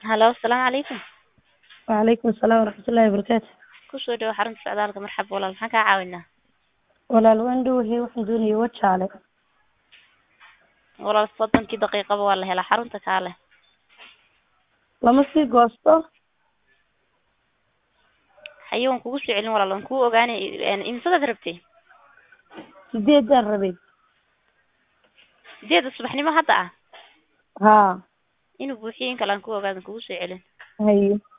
هلا السلام عليكم. وعليكم السلام ورحمة الله وبركاته. kusoo dhawo xarunta socdaalka marxab walaal maxaan kaa caawinaa walaal waan dhowahay waxaan doonayay wajaale. walaal 30 daqiiqaba waa la helaa xarunta kaale lama sii goosto. haye waan kugu soo celin walaal waan kuu ogaanay imsadaad rabtay 8 rabay. 8 subaxnimo hadda ah haa inuu buuxiyo in kale aan ku ogaado kugu soo celin haye